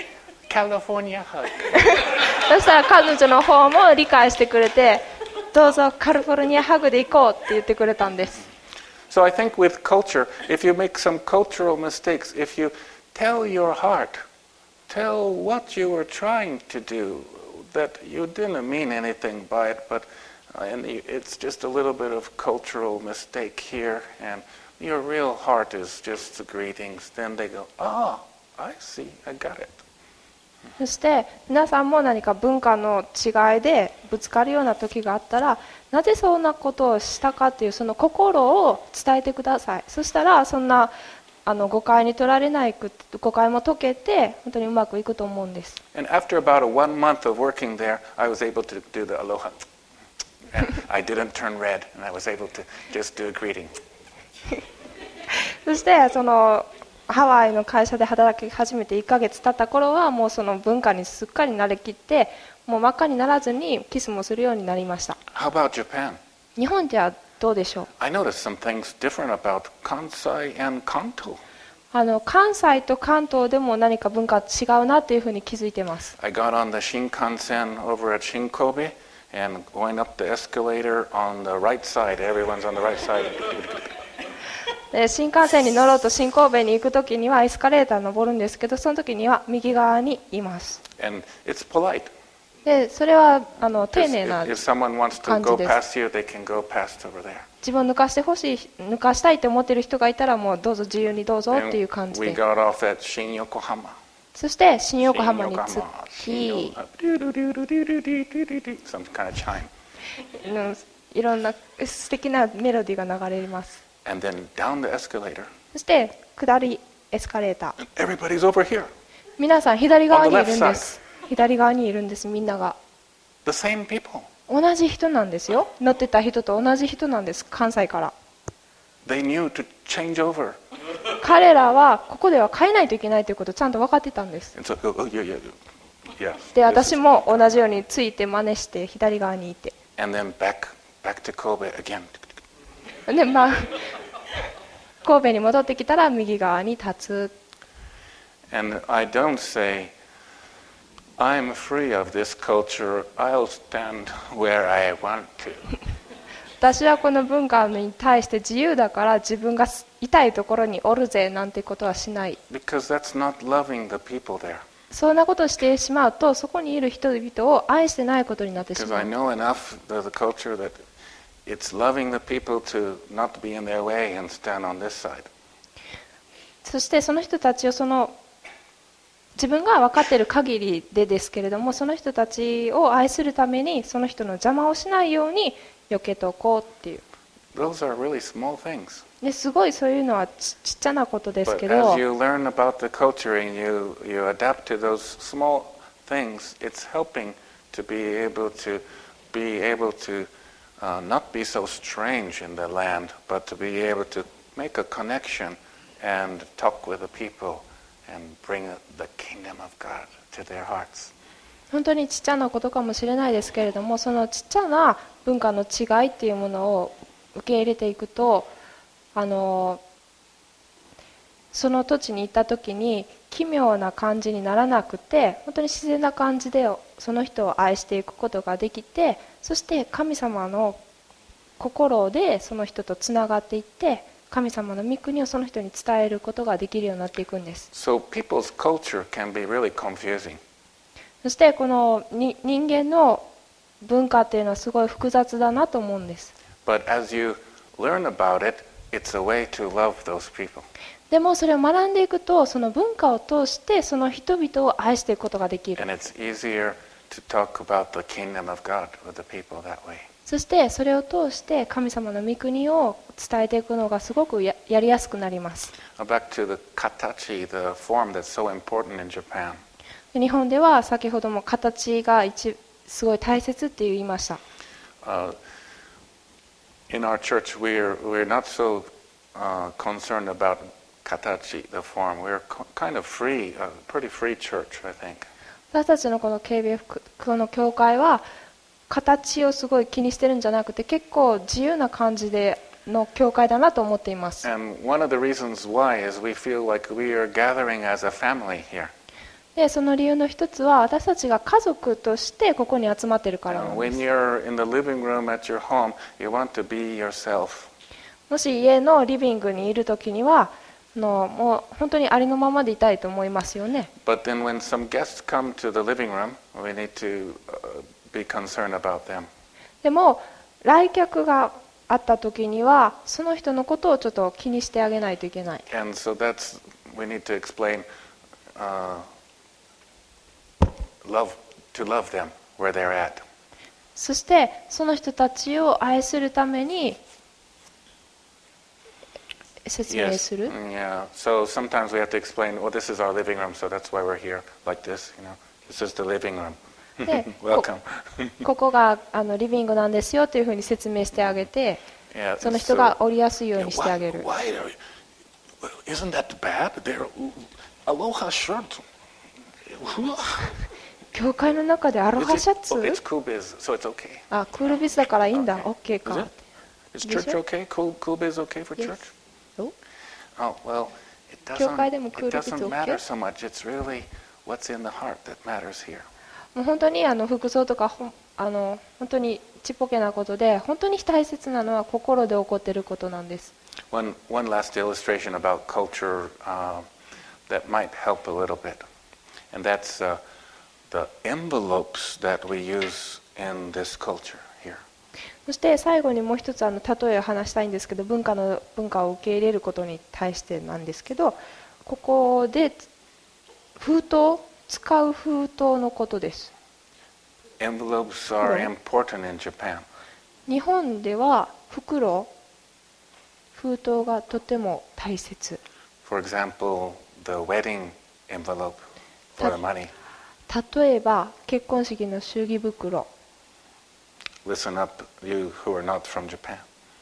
California hug. そしたら彼女の方も理解してくれて、どうぞカリフォルニアハグで行こうって言ってくれたんです。 So I think with culture, if you make some cultural mistakes, if you tell your heart, tell what you were trying to do, that you didn't mean anything by it, but uh, and it's just a little bit of cultural mistake here, and your real heart is just the greetings, then they go, oh, I see, I got it. そして皆さんも何か文化の違いでぶつかるような時があったら、なぜそんなことをしたかというその心を伝えてください。そしたらそんなあの誤解に取られないく、誤解も解けて本当にうまくいくと思うんです。 And after about a one month of working there, I was able to do the aloha. And I didn't turn red, and I was able to just do a greeting. そしてそのハワイの会社で働き始めていっかげつ経った頃はもうその文化にすっかり慣れきって、もう真っ赤にならずにキスもするようになりました。 How about Japan? 日本ではどうでしょう。 I noticed some things different about Kansai and Kanto. あの関西と関東でも何か文化違うなというふうに気づいています。 I got on the Shinkansen over at Shinkobe and going up the escalator on the right side. Everyone's on the right side. で新幹線に乗ろうと新神戸に行くときにはエスカレーター登るんですけど、その時には右側にいます。 And it's polite. でそれはあの丁寧 If, な if someone wants to 感 go じです。 past you, they can go past over there. 自分を抜かしてほしい、抜かしたいと思っている人がいたらもうどうぞ自由にどうぞっていう感 And じ we で、 got off at Shin Yokohama. そして新横浜に着 Shin き、 Yokohama. Some kind of chime. うんいろんな素敵なメロディーが流れます。 And then down the escalator. そして下りエスカレーター、 Everybody's over here. 皆さん左側にいるん On the で left す。左側にいるんです。みんなが The same people. 同じ人なんですよ。乗ってた人と同じ人なんです。関西から。 They knew to change over. 彼らはここでは変えないといけないということをちゃんと分かってたんです。 And so, oh, oh, yeah, yeah, yeah. で This 私 is- も同じようについて真似して左側にいて、 And then back, back to Kobe again. でまあ神戸に戻ってきたら右側に立つ。 And I don't say, I'm free of this culture. I'll stand where I want to. 私はこの文化に対して自由だから自分がいたいところにおるぜなんてことはしない。 Because that's not loving the people there. そんなことをしてしまうとそこにいる人々を愛してないことになってし Because ま I う。 know enough of the culture that it's loving the people to not be in their way and stand on this side. そしてその人たちをその自分が分かっている限りでですけれども、その人たちを愛するためにその人の邪魔をしないように避けとこうっていう。 Those are really small things. ですごいそういうのはちちっちゃなことです But けど、 as you learn about the culture and you, you adapt to those small things, it's helping to be able to be able to uh, not be so strange in the land, but to be able to make a connection and talk with the people and bring the kingdom of God to their hearts. 本当にちっちゃなことかもしれないですけれども、そのちっちゃな文化の違いっていうものを受け入れていくと、あのその土地に行った時に奇妙な感じにならなくて、本当に自然な感じでその人を愛していくことができて、そして神様の心でその人とつながっていって、神様の御国をその人に伝えることができるようになっていくんです。 So people's culture can be really confusing. そしてこのに人間の文化っていうのはすごい複雑だなと思うんです。 But as you learn about it, it's a way to love those people. でもそれを学んでいくと、その文化を通してその人々を愛していくことができる。 And it's easier to talk about the kingdom of God with the people that way. そしてそれを通して神様の御国を伝えていくのがすごく や, やりやすくなります。 Now back to the katachi, the form that's so important in Japan. 日本では先ほども形が一すごい大切って言いました。 Uh, in our church, we're, we're not so uh, concerned about katachi, the form. We're co- kind of free, a pretty free church, I think. 私たちのこの ケービーエフ この教会は形をすごい気にしてるんじゃなくて、結構自由な感じでの教会だなと思っています。 And one of the reasons why is we feel like we are gathering as a family here. でその理由の一つは私たちが家族としてここに集まってるからな Now, んで when す。 you're in the living room at your home, you want to be yourself. もし家のリビングにいるときにはあのもう本当にありのままでいたいと思いますよね。 But then when some guests come to the living room, we need to uh, be concerned about them. でも来客があったときにはその人のことをちょっと気にしてあげないといけない。 And so that's, we need to explain, uh, love, to love them where they're at. そしてその人たちを愛するために説明 Yes. する。 Mm, Yeah. So sometimes we have to explain, well, this is our living room, so that's why we're here like this, you know. This is the living room. で Welcome. ここがあのリビングなんですよというふうに説明してあげて Yeah. その人が降りやすいようにしてあ Why, げる。 why are you, isn't that bad? They're aloha shirt. 教会の中でアロ It's, ハシャツ oh, it's cool biz, so it's okay. あ、クールビズだからいいんだ。 OK Is か it? Is Is church it? okay? Cool, cool biz okay for Yes. church? Oh. Oh, well, it 教 doesn't, 会でも it クールビズ doesn't OK? matter so much. It's really what's in the heart that matters here. もう本当にあの服装とかほんあの本当にちっぽけなことで本当に大切なのは心で起こっていることなんです。 One, one last illustration about culture uh, that might help a little bit, and that's uh, the envelopes that we use in this culture here. そして最後にもう一つあの例えを話したいんですけど文化の文化を受け入れることに対してなんですけどここで封筒使う封筒のことです。 Envelopes are important in Japan. 日本では袋封筒がとても大切。 For example, the wedding envelope for the money. 例えば結婚式の祝儀袋 Listen up, you who are not from Japan.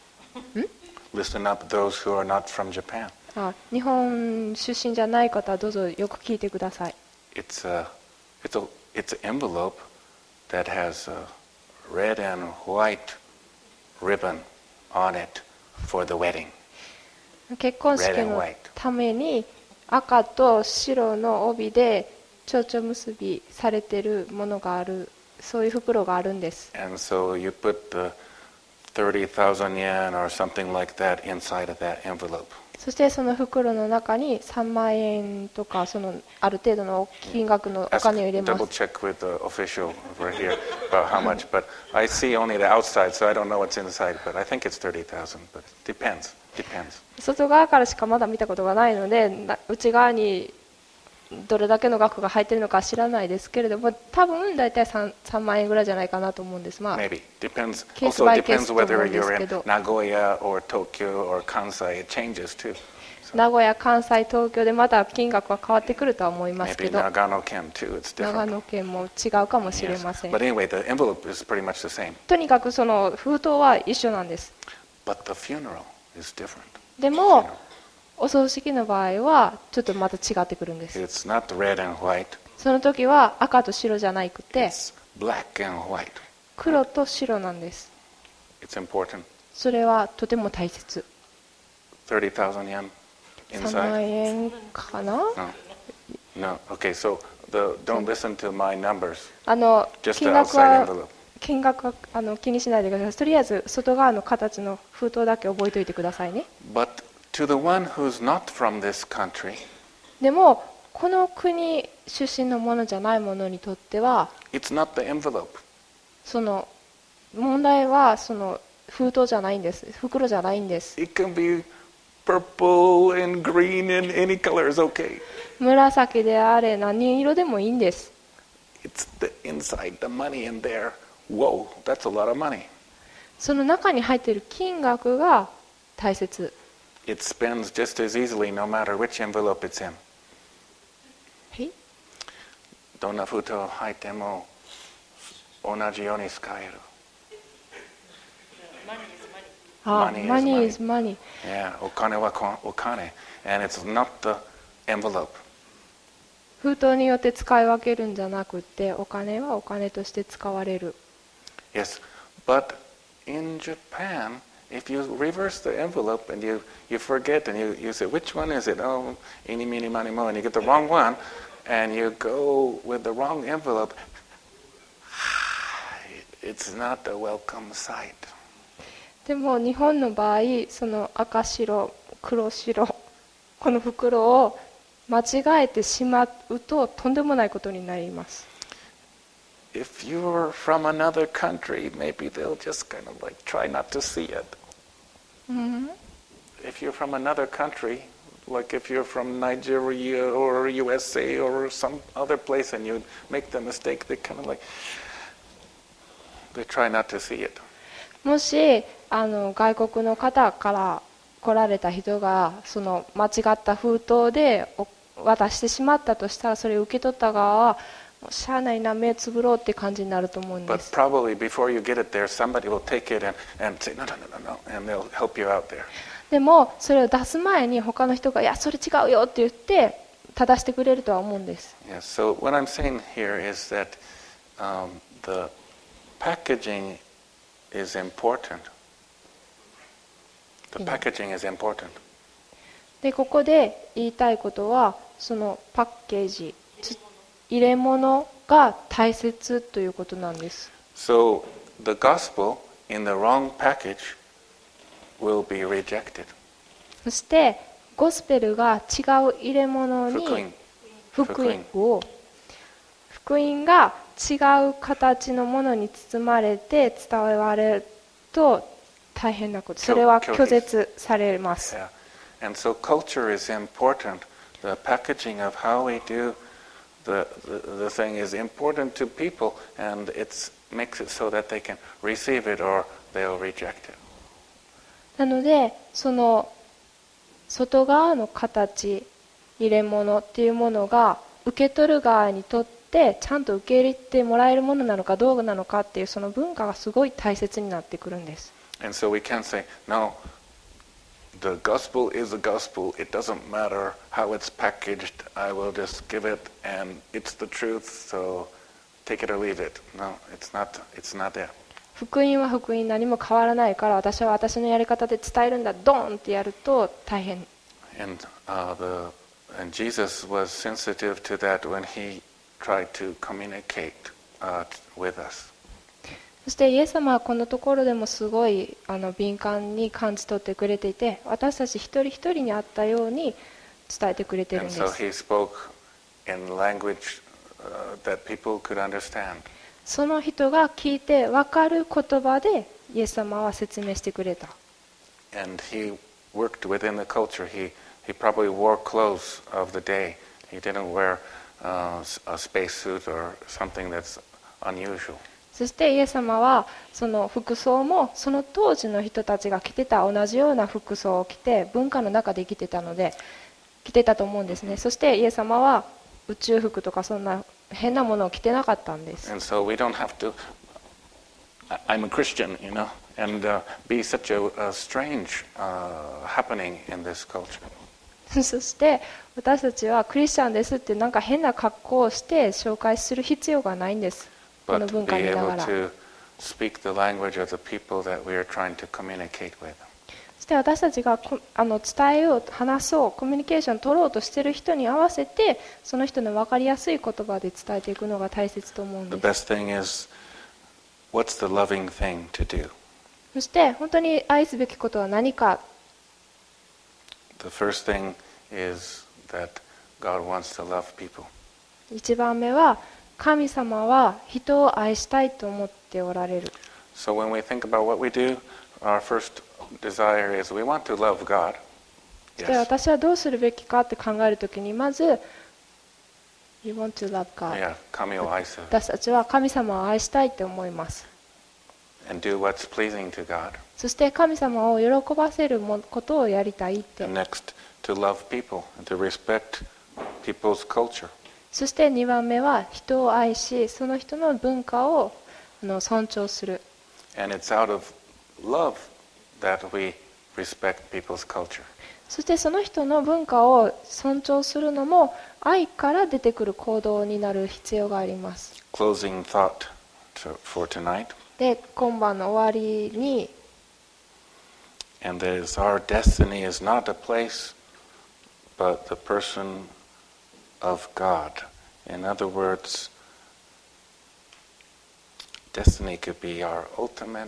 Listen up, those who are not from Japan. あ日本出身じゃない方はどうぞよく聞いてください。 It's a, it's a, it's an envelope that has a red and white ribbon on it for the wedding. 結婚式 Red and の white. ために赤と白の帯で蝶々結びされているものがあるそういう袋があるんです。 And so you put the thirty thousand yen or something like that inside of that envelope. そしてその袋の中にさんまん円とかそのある程度の金額のお Ask, 金を入れま double す。 check with the official over here about how much, but I see only the outside, so I don't know what's inside, but I think it's thirty thousand, but it depends, depends. 外側からしかまだ見たことがないのでな内側にどれだけの額が入っているのか知らないですけれども多分大体 3, 3万円ぐらいじゃないかなと思うんです。まあ Maybe. Depends. Case Also by depends case whether と思うんです you're け in ど。 Nagoya or Tokyo or Kansai. It changes too. 名古屋、関西、東京でまた金額は変わってくるとは思いますけ Maybe ど Nagano-ken too. It's 長 different. 野県も違うかもしれ Yes. ません。 But anyway, the envelope is pretty much the same. とにかくその封筒は一緒なんです。 But the funeral is different. でもお葬式の場合はちょっとまた違ってくるんです。 It's not red and white. その時は赤と白じゃなくて It's black and white. 黒と白なんです。 It's important. それはとても大切。 thirty thousand yen さんまん inside? 円かな No. No. Okay, so the, don't listen to my numbers. あの Just the 金額 outside は envelope. 金額はあの気にしないでください。とりあえず外側の形の封筒だけ覚えておいてくださいね。 But to the one who's not from this country, でもこの国出身のものじゃないものにとっては it's not the envelope. その問題はその封筒じゃないんです。袋じゃないんです。 It can be purple and green and any color is okay. 紫であれ何色でもいいんです。 It's the inside, the money in there. Whoa, that's a lot of money. その中に入っている金額が大切。 It spends just as easily no matter which envelope it's in. はい。 どんな封筒入っても同じように使える。 あ、 Money is money is money。 Yeah, お金はこお金. And it's not the envelope. 封筒によって使い分けるんじゃなくて、お金はお金として使われる。 Yes, but in Japan, if you reverse the envelope and you, you forget and you, you say, which one is it? Oh, eeny, meeny, miny, mo, and you get the wrong one, and you go with the wrong envelope, it's not a welcome sight. でも日本の場合、その赤白、黒白、この袋を間違えてしまうととんでもないことになります。 If you're from another country, maybe they'll just kind of like try not to see it. Mm-hmm. If you're from another country, like if you're from Nigeria or U S A or some other place and you make the mistake, they kind of like, they try not to see it. もしあの外国の方から来られた人がその間違った封筒で渡してしまったとしたら、それを受け取った側はもうしゃあないな、目つぶろうって感じになると思うんで But す。 probably before you get it there, somebody will take it and, and say, no, no, no, no, no, and they'll help you out there. でもそれを出す前に他の人がいやそれ違うよって言って正してくれるとは思うんです。 Yeah, so what I'm saying here is that um, the packaging is important. The packaging is important. でここで言いたいことは、そのパッケージ、入れ物が大切ということなんです。 So the gospel in the wrong package will be rejected. そしてゴスペルが違う入れ物に福音。 福音を福音が違う形のものに包まれて伝われると大変なこと、それは拒絶されます。 Yeah. And so culture is important. The packaging of how we do the, the, the thing is important to people, and it makes it so that they can receive it or they'll reject it. なのでその外側の形、入れ物っていうものが受け取る側にとってちゃんと受け入れてもらえるものなのかどうなのかっていうその文化がすごい大切になってくるんです。 And so we can't say, no, the gospel is the gospel. It doesn't matter how it's packaged. I will just give it, and it's the truth, so take it or leave it. No, it's not, it's not there. 福音は福音、何も変わらないから私は私のやり方で伝えるんだ、ドーンってやると大変。 And, uh, the, and Jesus was sensitive to that when he tried to communicate uh, with us. そしてイエス様はこのところでもすごいあの敏感に感じ取ってくれていて、私たち一人一人にあったように伝えてくれているん And で so す。 he spoke in language uh, that people could understand. その人が聞いて分かる言葉でイエス様は説明してくれた。 And he worked within the culture. He, he probably wore clothes of the day. He didn't wear uh, a spacesuit or something that's unusual. そしてイエス様はその服装もその当時の人たちが着てた同じような服装を着て文化の中で生きてたので着てたと思うんですね。そしてイエス様は宇宙服とかそんな変なものを着てなかったんです。 And so we don't have to, I- I'm a Christian, you know, and uh, be such a, a strange uh, happening in this culture. そして私たちはクリスチャンですってなんか変な格好をして紹介する必要がないんです。この But 文 be 化にいな able がら。 to speak the language of the people that we are trying to communicate with. そして私たちがこあの伝えよう、話そう、コミュニケーション取ろうとしている人に合わせてその人の分かりやすい言葉で伝えていくのが大切と思うん The です。 best thing is, what's the loving thing to do? そして本当に愛すべきことは何か。 The first thing is that God wants to love people. 一番目は神様は人を愛したいと思っておられる。 So when we think about what we do, our first desire is we want to love God. そして Yes. 私はどうするべきかって考えるときにまず You want to love God、 Yeah, 神を愛す。 私たちは神様を愛したいと思います。 And do what's pleasing to God. そして神様を喜ばせるもことをやりたいって。 And next, to love people and to respect people's culture. そしてにばんめは人を愛しその人の文化をあの尊重する。 And it's out of love that we respect people's culture. そしてその人の文化を尊重するのも愛から出てくる行動になる必要があります。 Closing thought to, for tonight. で今晩の終わりに And that is our destiny is not a place, but the person of God In other words, destiny could be our ultimate,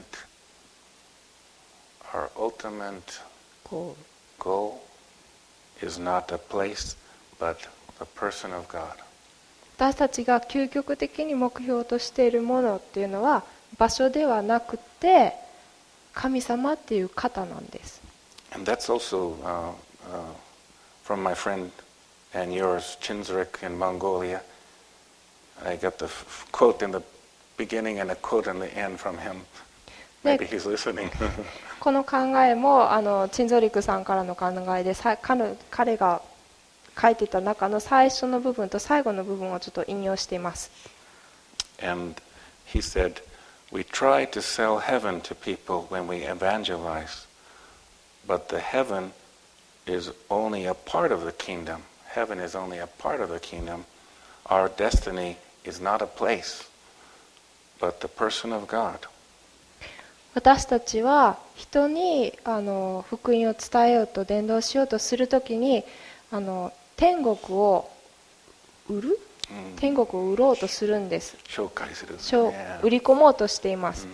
our ultimate こう goal is not a place, but the person of God. 私たちが究極的に目標としているものっていうのは場所ではなくて神様っていう方なんです。 And that's also uh, uh, from my friend and yours, Chinzrik in Mongolia. I got the f- quote in the beginning and a quote in the end from him. Maybe he's listening. この考えもあのチンゾリクさんからの考えでさ彼彼が書いてた中の最初の部分と最後の部分をちょっと引用しています。 And he said, we try to sell heaven to people when we evangelize, but the heaven is only a part of the kingdom. Heaven is only a part of the kingdom. Our destiny is not a place, but the person of God. 私たちは人にあの福音を伝えようと伝道しようとするときにあの天国を売る、うん、天国を売ろうとするんです。 紹介する、 売り込もうとしています、うん、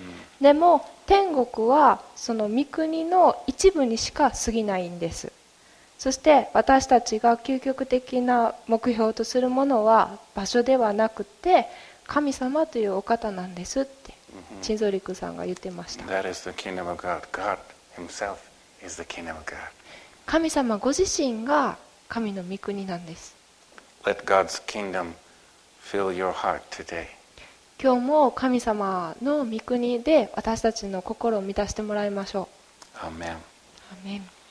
でも天国はその御国の一部にしか過ぎないんです。そして私たちが究極的な目標とするものは場所ではなくて神様というお方なんですってチンゾリクさんが言ってました。 That is the kingdom of God. God himself is the kingdom of God. 神様ご自身が神の御国なんです。 Let God's kingdom fill your heart today. 今日も神様の御国で私たちの心を満たしてもらいましょう。 アーメン。 アーメン。